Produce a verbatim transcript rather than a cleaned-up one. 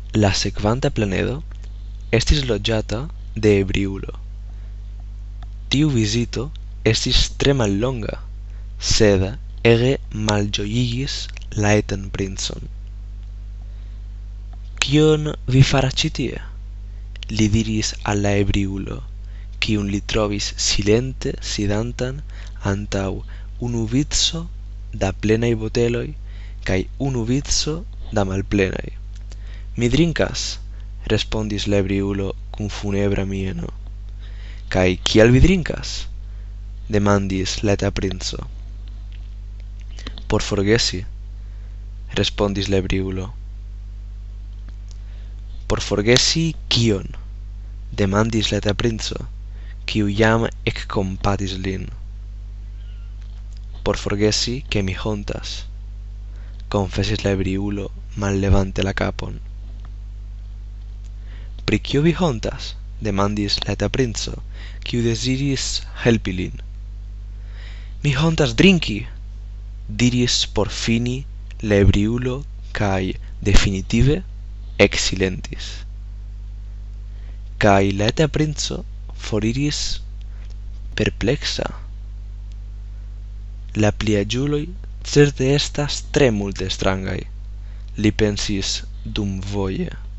La sekvanta planedo estis loĝata de ebriulo. Tiu vizito estis tre mallonga, sed ege malĝojigis la etan princon. Kion vi faras ĉi tie? Li diris al la ebriulo, kiun li trovis silente sidantan antaŭ unu vico da plenaj boteloj kaj unu vico da malplenaj. Mi drinkas, respondis la ebriulo kun funebra mieno. Kaj kial vi drinkas? Demandis la eta princo. Por forgesi, respondis la ebriulo. Por forgesi kion? Demandis la eta princo, kiu jam ekkompatis lin. Por forgesi ke mi hontas, konfesis la ebriulo mallevante la kapon. Pri kio vi hontas? Demandis la eta princo, kiu deziris helpi lin. Mi hontas drinki, diris por fini la ebriulo kaj definitive eksilentis. Kaj la eta princo foriris perpleksa. La pliaĝuloj certe estas tre multe strangaj, li pensis dumvoje.